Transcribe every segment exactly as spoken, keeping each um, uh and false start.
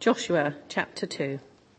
Joshua chapter two.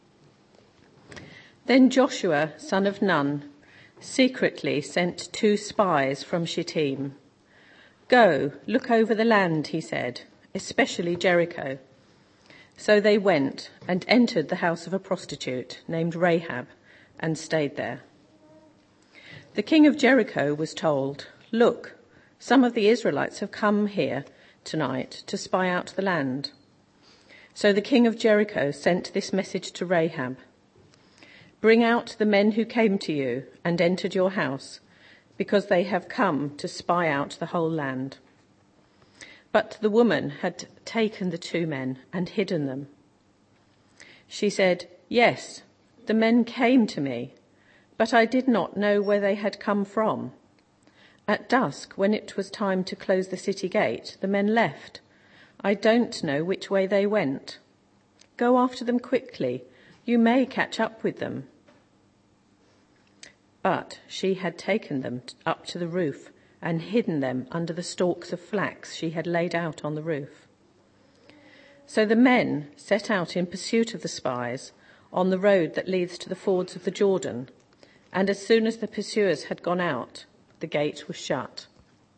Then Joshua, son of Nun, secretly sent two spies from Shittim. "Go, look over the land," he said, "especially Jericho." So they went and entered the house of a prostitute named Rahab and stayed there. The king of Jericho was told, "Look, some of the Israelites have come here tonight to spy out the land." So the king of Jericho sent this message to Rahab: "Bring out the men who came to you and entered your house, because they have come to spy out the whole land." But the woman had taken the two men and hidden them. She said, "Yes, the men came to me, but I did not know where they had come from. At dusk, when it was time to close the city gate, the men left. I don't know which way they went. Go after them quickly. You may catch up with them." But she had taken them up to the roof and hidden them under the stalks of flax she had laid out on the roof. So the men set out in pursuit of the spies on the road that leads to the fords of the Jordan, and as soon as the pursuers had gone out, the gate was shut.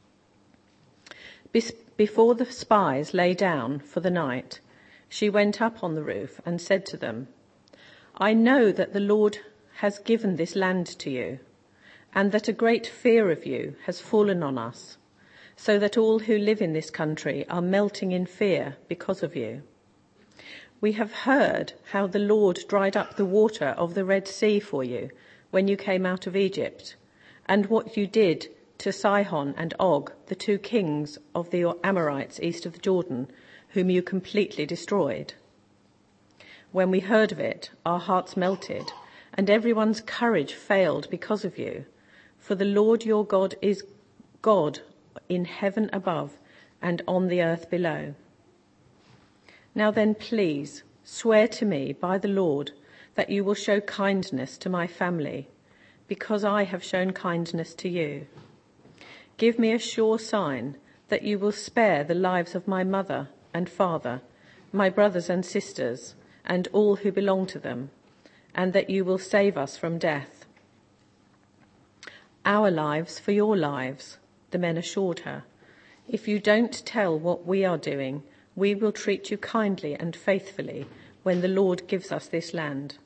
Before the spies lay down for the night, she went up on the roof and said to them, "I know that the Lord has given this land to you, and that a great fear of you has fallen on us, so that all who live in this country are melting in fear because of you. We have heard how the Lord dried up the water of the Red Sea for you when you came out of Egypt, and what you did to Sihon and Og, the two kings of the Amorites east of the Jordan, whom you completely destroyed. When we heard of it, our hearts melted, and everyone's courage failed because of you. For the Lord your God is God in heaven above and on the earth below. Now then, please swear to me by the Lord that you will show kindness to my family, because I have shown kindness to you. Give me a sure sign that you will spare the lives of my mother and father, my brothers and sisters, and all who belong to them, and that you will save us from death." "Our lives for your lives," the men assured her. "If you don't tell what we are doing, we will treat you kindly and faithfully when the Lord gives us this land."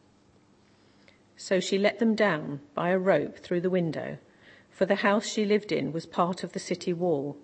So she let them down by a rope through the window, for the house she lived in was part of the city wall.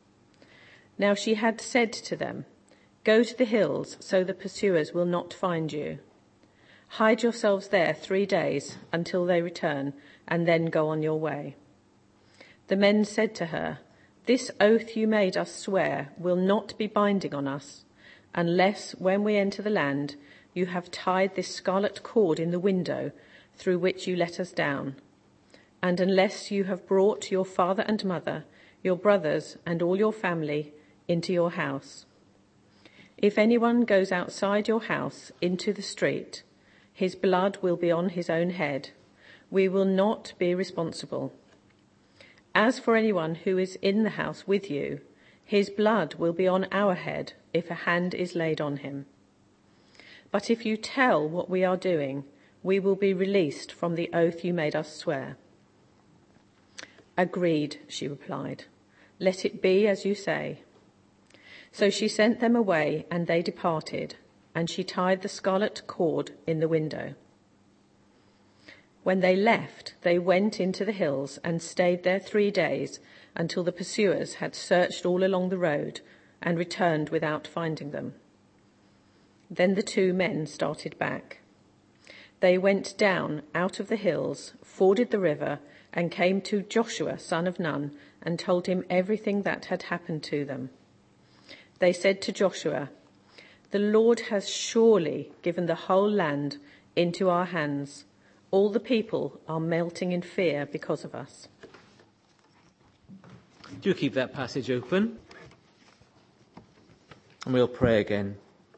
Now she had said to them, "Go to the hills so the pursuers will not find you. Hide yourselves there three days until they return, and then go on your way." The men said to her, "This oath you made us swear will not be binding on us, unless when we enter the land you have tied this scarlet cord in the window through which you let us down, and unless you have brought your father and mother, your brothers, and all your family into your house. If anyone goes outside your house into the street, his blood will be on his own head. We will not be responsible. As for anyone who is in the house with you, his blood will be on our head if a hand is laid on him. But if you tell what we are doing, we will be released from the oath you made us swear." "Agreed," she replied. "Let it be as you say." So she sent them away, and they departed, and she tied the scarlet cord in the window. When they left, they went into the hills and stayed there three days until the pursuers had searched all along the road and returned without finding them. Then the two men started back. They went down out of the hills, forded the river, and came to Joshua, son of Nun, and told him everything that had happened to them. They said to Joshua, "The Lord has surely given the whole land into our hands. All the people are melting in fear because of us." Do keep that passage open, and we'll pray again.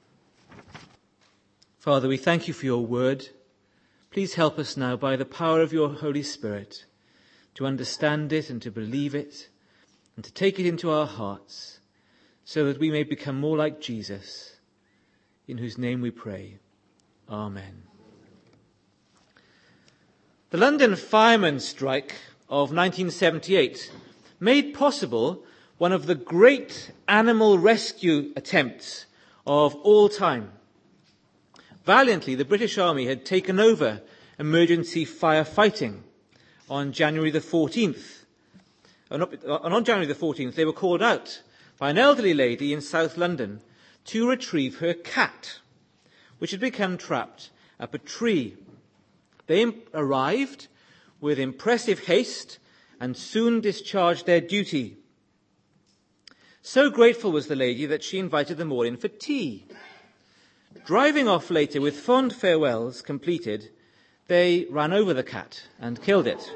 Father, we thank you for your word. Please help us now by the power of your Holy Spirit to understand it and to believe it and to take it into our hearts so that we may become more like Jesus. in whose name we pray. Amen. The London firemen's strike of nineteen seventy-eight made possible one of the great animal rescue attempts of all time. Valiantly, the British Army had taken over emergency firefighting on January the fourteenth. And on January the fourteenth, they were called out by an elderly lady in South London to retrieve her cat, which had become trapped up a tree. They arrived with impressive haste and soon discharged their duty. So grateful was the lady that she invited them all in for tea. Driving off later with fond farewells completed, they ran over the cat and killed it.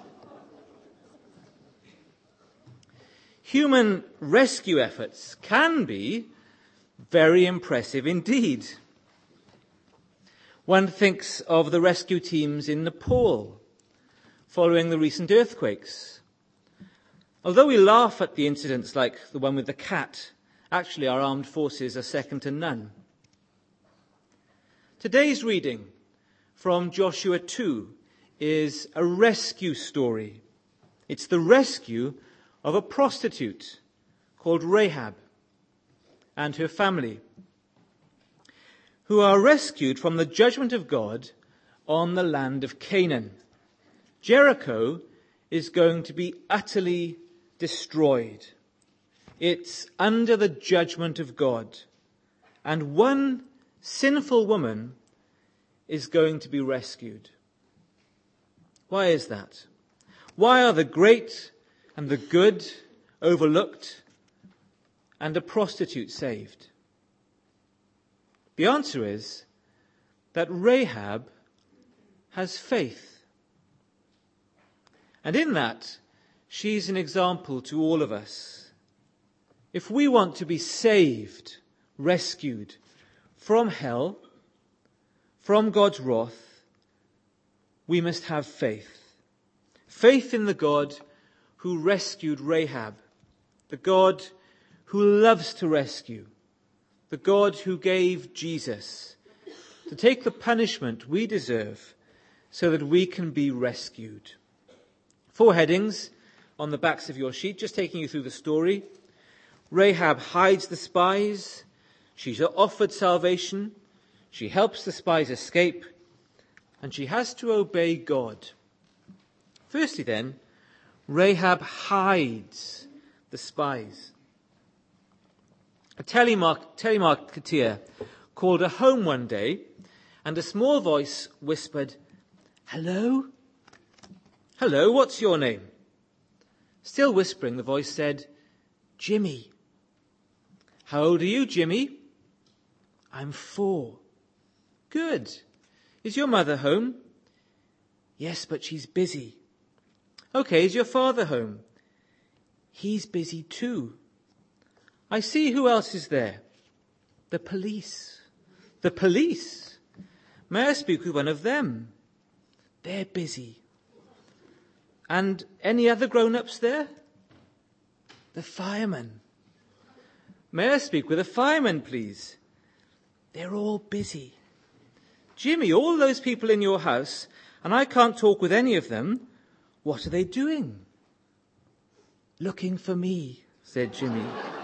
Human rescue efforts can be very impressive indeed. One thinks of the rescue teams in Nepal following the recent earthquakes. Although we laugh at the incidents like the one with the cat, actually our armed forces are second to none. Today's reading from Joshua two is a rescue story. It's the rescue of a prostitute called Rahab and her family, who are rescued from the judgment of God on the land of Canaan. Jericho is going to be utterly destroyed. It's under the judgment of God. And one sinful woman is going to be rescued. Why is that? Why are the great and the good overlooked and a prostitute saved? The answer is that Rahab has faith. And in that, she's an example to all of us. If we want to be saved, rescued from hell, from God's wrath, we must have faith. Faith in the God who rescued Rahab, the God who loves to rescue, the God who gave Jesus to take the punishment we deserve so that we can be rescued. Four headings on the backs of your sheet, just taking you through the story. Rahab hides the spies. She's offered salvation. She helps the spies escape. And she has to obey God. Firstly then, Rahab hides the spies. A telemark- telemarketer called her home one day, and a small voice whispered, "Hello? Hello, what's your name?" Still whispering, the voice said, "Jimmy." "How old are you, Jimmy?" "I'm four." "Good. Is your mother home?" "Yes, but she's busy." "Okay, is your father home?" "He's busy too." "I see. Who else is there?" "The police." "The police? May I speak with one of them?" "They're busy." "And any other grown-ups there?" "The firemen." "May I speak with a fireman, please?" "They're all busy." "Jimmy, all those people in your house, and I can't talk with any of them. What are they doing?" "Looking for me," said Jimmy.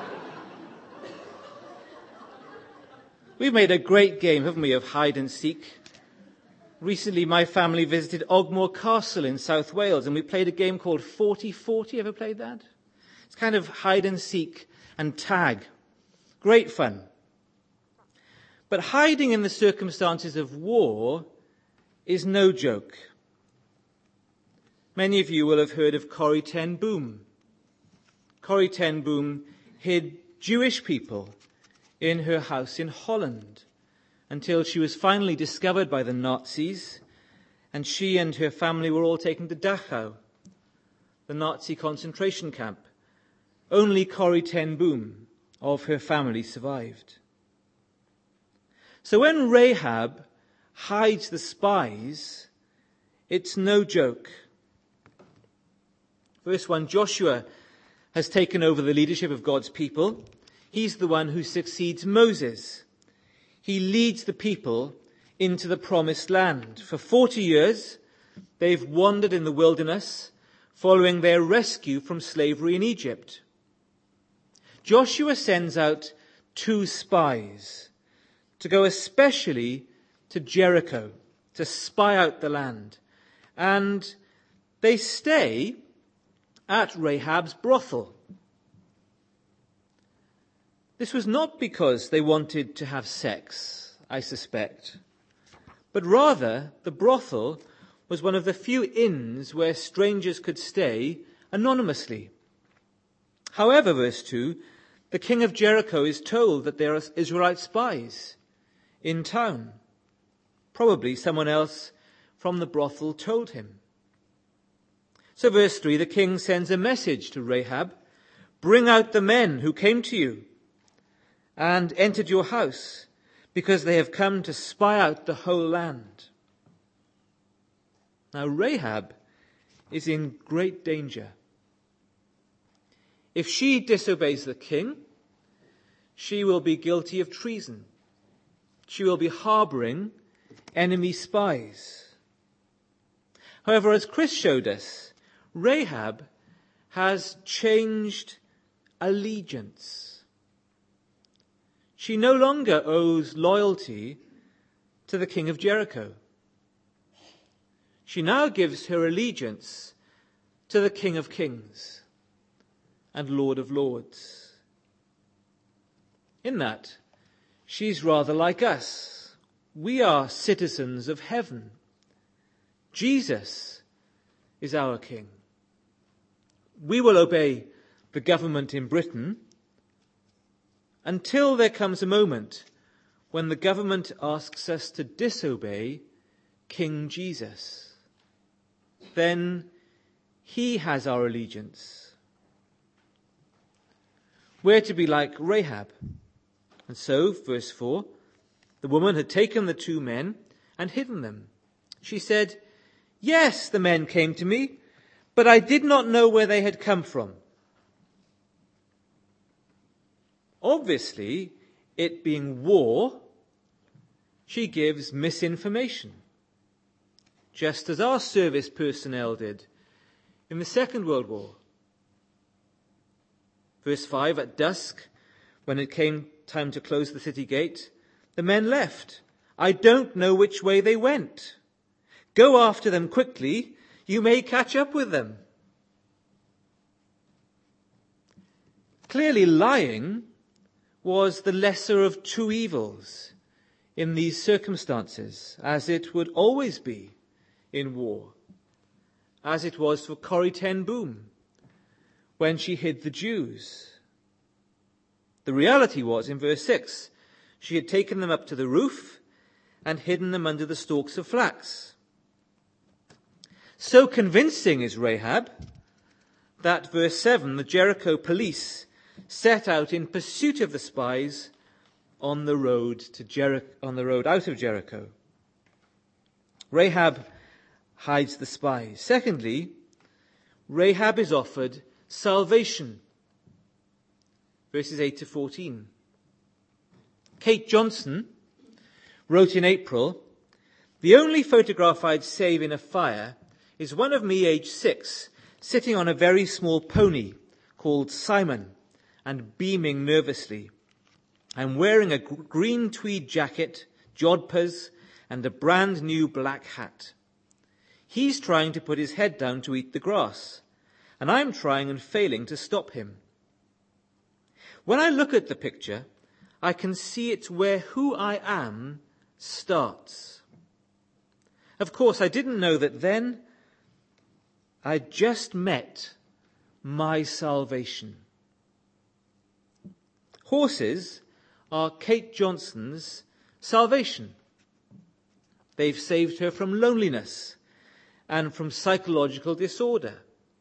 We've made a great game, haven't we, of hide and seek. Recently, my family visited Ogmore Castle in South Wales, and we played a game called forty forty. Ever played that? It's kind of hide and seek and tag. Great fun. But hiding in the circumstances of war is no joke. Many of you will have heard of Corrie ten Boom. Corrie ten Boom hid Jewish people in her house in Holland until she was finally discovered by the Nazis, and she and her family were all taken to Dachau, the Nazi concentration camp. Only Corrie ten Boom of her family survived. So when Rahab hides the spies, it's no joke. Verse one, Joshua has taken over the leadership of God's people. He's the one who succeeds Moses. he leads the people into the promised land. For forty years, they've wandered in the wilderness, following their rescue from slavery in Egypt. Joshua sends out two spies to go especially to Jericho, to spy out the land. And they stay at Rahab's brothel. This was not because they wanted to have sex, I suspect, but rather the brothel was one of the few inns where strangers could stay anonymously. However, verse two, the king of Jericho is told that there are Israelite spies in town. Probably someone else from the brothel told him. So verse three, the king sends a message to Rahab, "Bring out the men who came to you and entered your house, because they have come to spy out the whole land." Now Rahab is in great danger. If she disobeys the king, she will be guilty of treason. She will be harboring enemy spies. However, as Chris showed us, Rahab has changed allegiance. She no longer owes loyalty to the king of Jericho. She now gives her allegiance to the King of Kings and Lord of Lords. In that, she's rather like us. We are citizens of heaven. Jesus is our King. We will obey the government in Britain until there comes a moment when the government asks us to disobey King Jesus. Then he has our allegiance. We're to be like Rahab. And so, verse four, the woman had taken the two men and hidden them. She said, "Yes, the men came to me, but I did not know where they had come from." Obviously, it being war, she gives misinformation, just as our service personnel did in the Second World War. Verse five, at dusk, when it came time to close the city gate, the men left. "I don't know which way they went. Go after them quickly. You may catch up with them." Clearly, lying was the lesser of two evils in these circumstances, as it would always be in war, as it was for Corrie ten Boom when she hid the Jews. The reality was, in verse six, she had taken them up to the roof and hidden them under the stalks of flax. So convincing is Rahab that, verse seven, the Jericho police set out in pursuit of the spies on the road to Jericho, on the road out of Jericho. Rahab hides the spies. Secondly, Rahab is offered salvation. Verses eight to fourteen. Kate Johnson wrote in April, "The only photograph I'd save in a fire is one of me aged six, sitting on a very small pony called Simon and beaming nervously. I'm wearing a green tweed jacket, jodhpurs, and a brand new black hat. He's trying to put his head down to eat the grass, and I'm trying and failing to stop him. When I look at the picture, I can see it's where who I am starts. Of course, I didn't know that then. I'd just met my salvation." Horses are Kate Johnson's salvation. They've saved her from loneliness and from psychological disorder.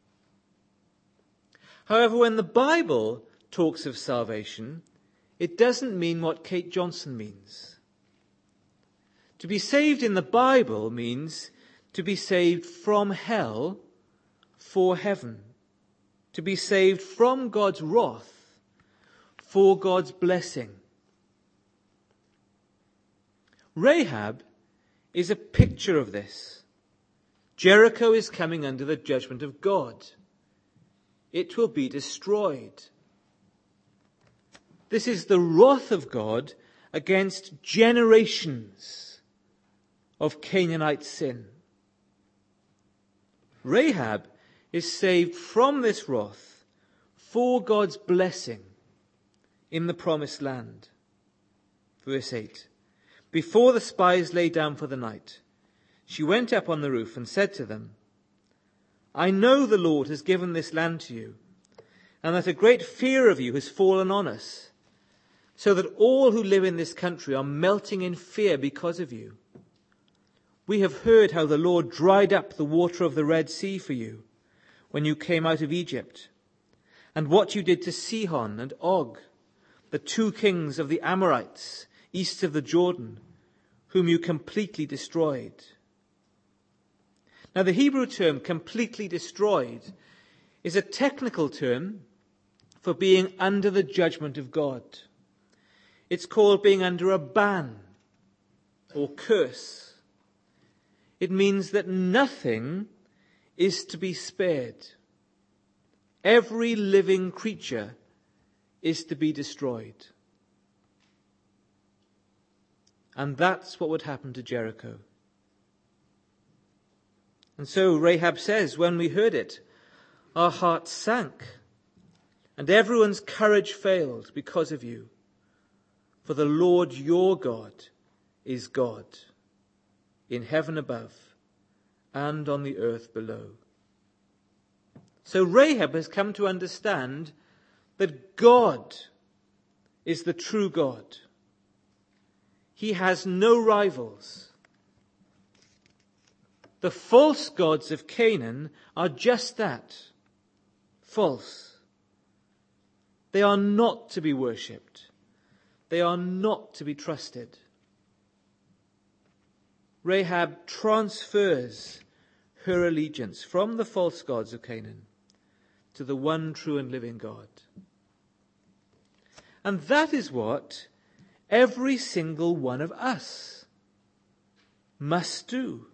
However, when the Bible talks of salvation, it doesn't mean what Kate Johnson means. To be saved in the Bible means to be saved from hell for heaven, to be saved from God's wrath for God's blessing. Rahab is a picture of this. Jericho is coming under the judgment of God. It will be destroyed. This is the wrath of God against generations of Canaanite sin. Rahab is saved from this wrath for God's blessing in the promised land. Verse eight. Before the spies lay down for the night, she went up on the roof and said to them, I know the Lord has given this land to you, and that a great fear of you has fallen on us, so that all who live in this country are melting in fear because of you. We have heard how the Lord dried up the water of the Red Sea for you when you came out of Egypt, and what you did to Sihon and Og, the two kings of the Amorites east of the Jordan, whom you completely destroyed. Now, the Hebrew term completely destroyed is a technical term for being under the judgment of God. It's called being under a ban or curse. It means that nothing is to be spared. Every living creature is to be destroyed. And that's what would happen to Jericho. And so Rahab says, when we heard it, our hearts sank, and everyone's courage failed because of you. For the Lord your God is God, in heaven above and on the earth below. So Rahab has come to understand that God is the true God. He has no rivals. The false gods of Canaan are just that, false. They are not to be worshipped. They are not to be trusted. Rahab transfers her allegiance from the false gods of Canaan to the one true and living God. And that is what every single one of us must do.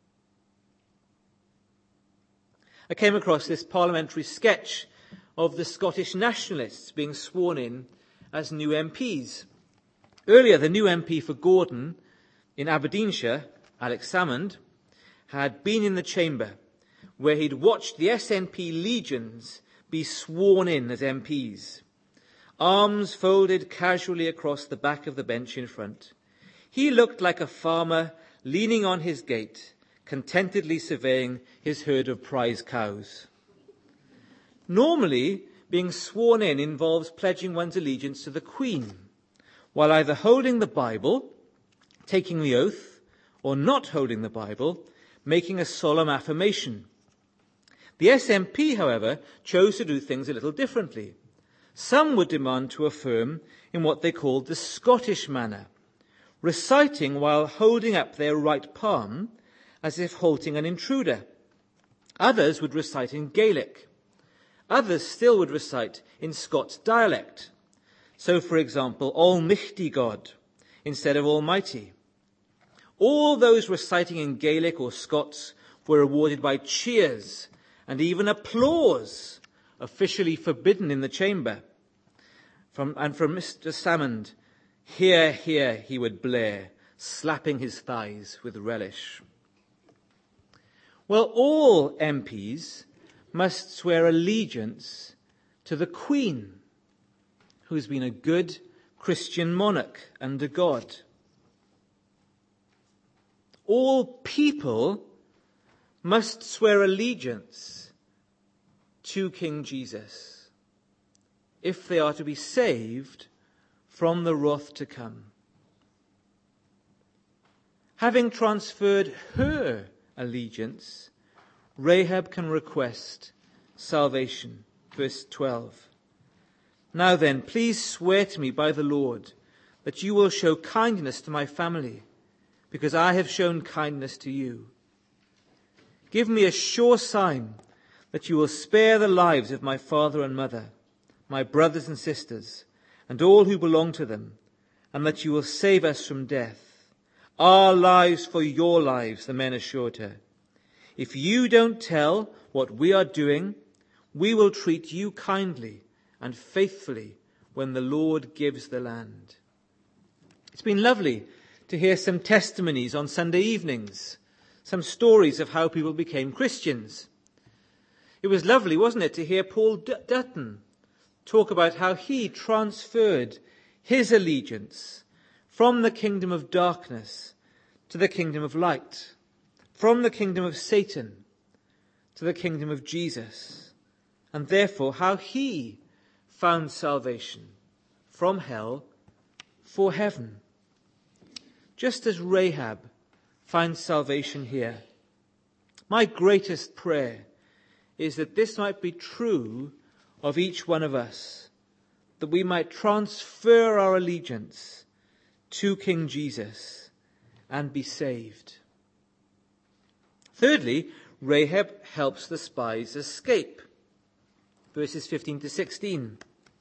I came across this parliamentary sketch of the Scottish nationalists being sworn in as new M Ps. Earlier, the new M P for Gordon in Aberdeenshire, Alex Salmond, had been in the chamber where he'd watched the S N P legions be sworn in as M Ps. Arms folded casually across the back of the bench in front. He looked like a farmer leaning on his gate, contentedly surveying his herd of prize cows. Normally, being sworn in involves pledging one's allegiance to the Queen, while either holding the Bible, taking the oath, or not holding the Bible, making a solemn affirmation. The S N P, however, chose to do things a little differently. Some would demand to affirm in what they called the Scottish manner, reciting while holding up their right palm as if halting an intruder. Others would recite in Gaelic. Others still would recite in Scots dialect. So, for example, Almighty God instead of Almighty. All those reciting in Gaelic or Scots were rewarded by cheers and even applause, officially forbidden in the chamber. From, and from Mister Salmond, hear, hear, he would blare, slapping his thighs with relish. Well, all M Ps must swear allegiance to the Queen, who's been a good Christian monarch under God. All people must swear allegiance to King Jesus if they are to be saved from the wrath to come. Having transferred her allegiance, Rahab can request salvation. Verse twelve. Now then, please swear to me by the Lord that you will show kindness to my family, because I have shown kindness to you. Give me a sure sign that you will spare the lives of my father and mother, my brothers and sisters, and all who belong to them, and that you will save us from death. Our lives for your lives, the men assured her. If you don't tell what we are doing, we will treat you kindly and faithfully when the Lord gives the land. It's been lovely to hear some testimonies on Sunday evenings, some stories of how people became Christians. It was lovely, wasn't it, to hear Paul D- Dutton talk about how he transferred his allegiance from the kingdom of darkness to the kingdom of light, from the kingdom of Satan to the kingdom of Jesus, and therefore how he found salvation from hell for heaven. Just as Rahab finds salvation here. My greatest prayer is that this might be true of each one of us, that we might transfer our allegiance to King Jesus and be saved. Thirdly, Rahab helps the spies escape. Verses fifteen to sixteen.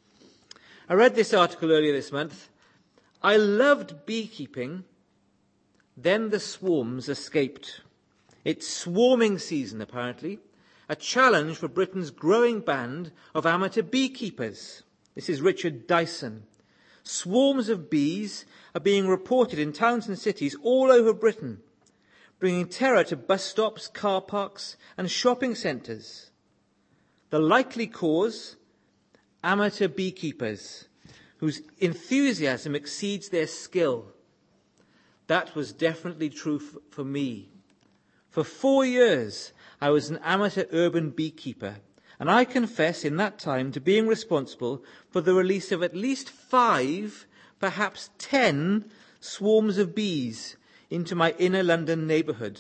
I read this article earlier this month. I loved beekeeping, then the swarms escaped. It's swarming season, apparently. A challenge for Britain's growing band of amateur beekeepers. This is Richard Dyson. Swarms of bees are being reported in towns and cities all over Britain, bringing terror to bus stops, car parks, and shopping centres. The likely cause? Amateur beekeepers, whose enthusiasm exceeds their skill. That was definitely true f- for me. For four years, I was an amateur urban beekeeper, and I confess in that time to being responsible for the release of at least five, perhaps ten, swarms of bees into my inner London neighbourhood.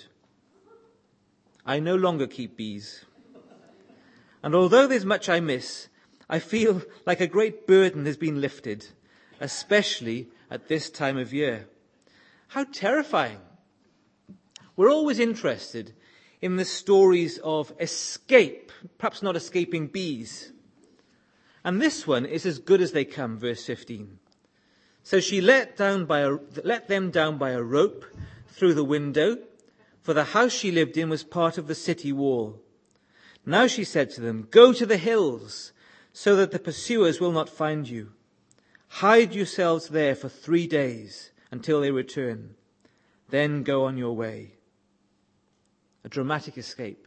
I no longer keep bees. And although there's much I miss, I feel like a great burden has been lifted, especially at this time of year. How terrifying. We're always interested in the stories of escape, perhaps not escaping bees. And this one is as good as they come, verse fifteen. So she let down by a, let them down by a rope through the window, for the house she lived in was part of the city wall. Now she said to them, go to the hills, so that the pursuers will not find you. Hide yourselves there for three days until they return. Then go on your way. A dramatic escape.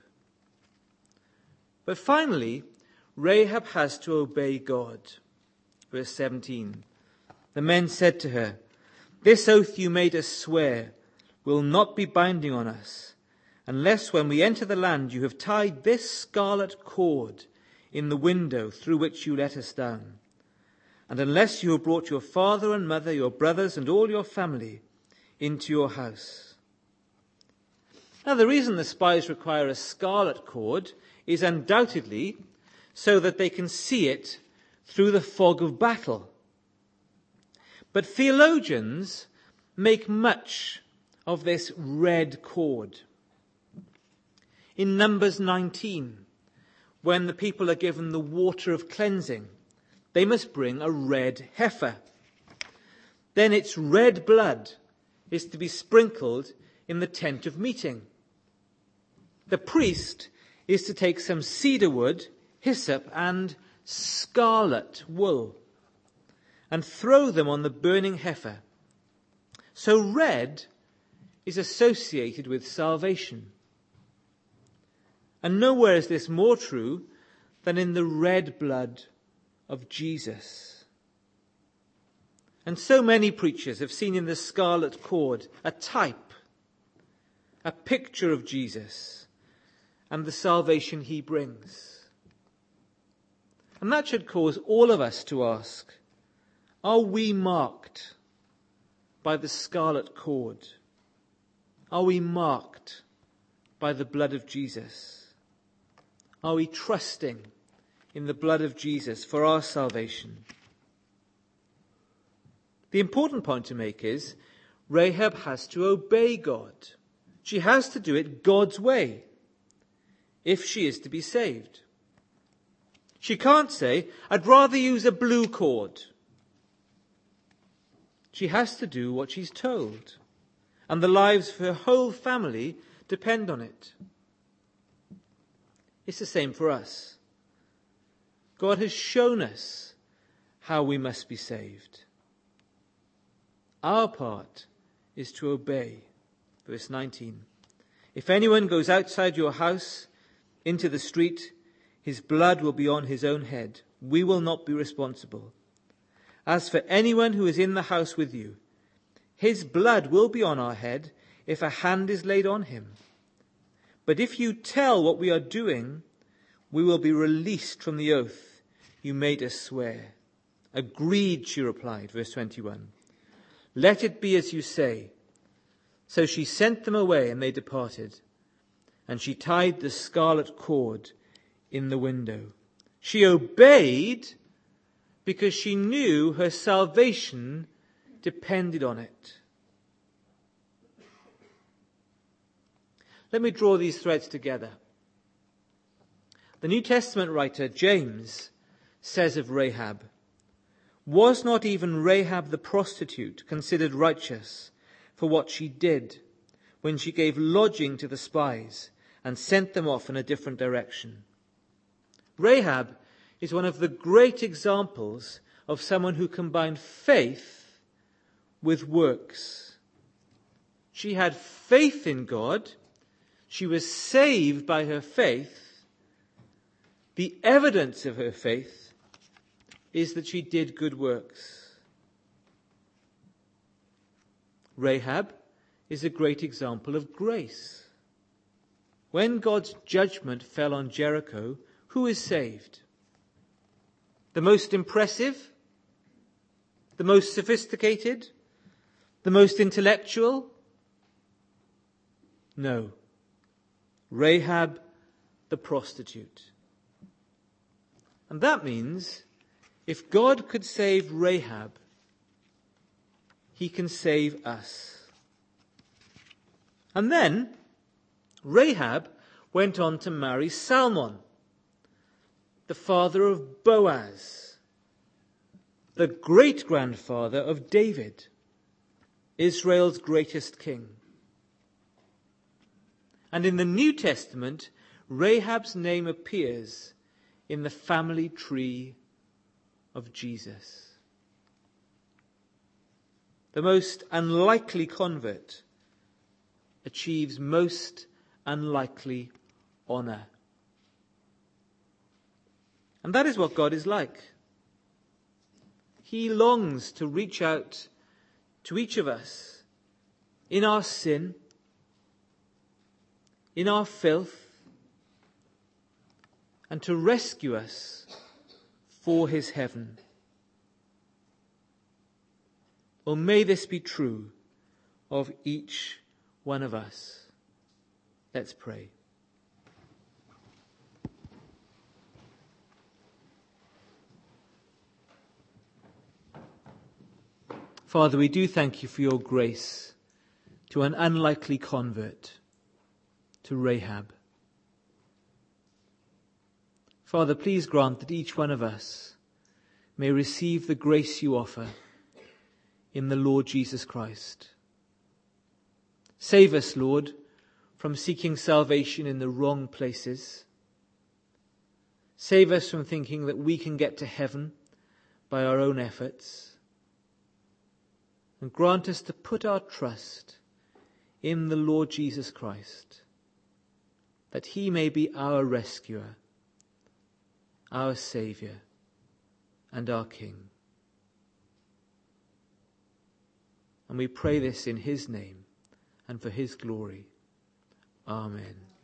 But finally, Rahab has to obey God. Verse seventeen. The men said to her, this oath you made us swear will not be binding on us, unless when we enter the land you have tied this scarlet cord in the window through which you let us down, and unless you have brought your father and mother, your brothers and all your family into your house. Now, the reason the spies require a scarlet cord is undoubtedly so that they can see it through the fog of battle. But theologians make much of this red cord. In Numbers nineteen, when the people are given the water of cleansing, they must bring a red heifer. Then its red blood is to be sprinkled in the tent of meeting. The priest is to take some cedar wood, hyssop, and scarlet wool and throw them on the burning heifer. So red is associated with salvation. And nowhere is this more true than in the red blood of Jesus. And so many preachers have seen in the scarlet cord a type, a picture of Jesus and the salvation he brings. And that should cause all of us to ask, are we marked by the scarlet cord? Are we marked by the blood of Jesus? Are we trusting in the blood of Jesus for our salvation? The important point to make is Rahab has to obey God. She has to do it God's way if she is to be saved. She can't say, I'd rather use a blue cord. She has to do what she's told. and the lives of her whole family depend on it. It's the same for us. God has shown us how we must be saved. Our part is to obey. Verse nineteen. If anyone goes outside your house into the street, his blood will be on his own head. We will not be responsible. As for anyone who is in the house with you, his blood will be on our head if a hand is laid on him. But if you tell what we are doing, we will be released from the oath you made us swear. Agreed, she replied, verse twenty-one. Let it be as you say. So she sent them away, and they departed. And she tied the scarlet cord in the window. She obeyed because she knew her salvation depended on it. Let me draw these threads together. The New Testament writer James says of Rahab, was not even Rahab the prostitute considered righteous for what she did when she gave lodging to the spies and sent them off in a different direction? Rahab is one of the great examples of someone who combined faith with works. She had faith in God. She was saved by her faith. The evidence of her faith is that she did good works. Rahab is a great example of grace. When God's judgment fell on Jericho, who is saved? The most impressive? The most sophisticated? The most intellectual? No. Rahab the prostitute. And that means if God could save Rahab, he can save us. And then Rahab went on to marry Salmon, the father of Boaz, the great-grandfather of David, Israel's greatest king. And in the New Testament, Rahab's name appears in the family tree of Jesus. The most unlikely convert achieves most unlikely honor. And that is what God is like. He longs to reach out to each of us in our sin, in our filth, and to rescue us for his heaven. Oh, may this be true of each one of us. Let's pray. Father, we do thank you for your grace to an unlikely convert, to Rahab. Father, please grant that each one of us may receive the grace you offer in the Lord Jesus Christ. Save us, Lord, from seeking salvation in the wrong places. Save us from thinking that we can get to heaven by our own efforts. And grant us to put our trust in the Lord Jesus Christ, that he may be our rescuer, our Saviour, and our King. And we pray this in his name and for his glory. Amen.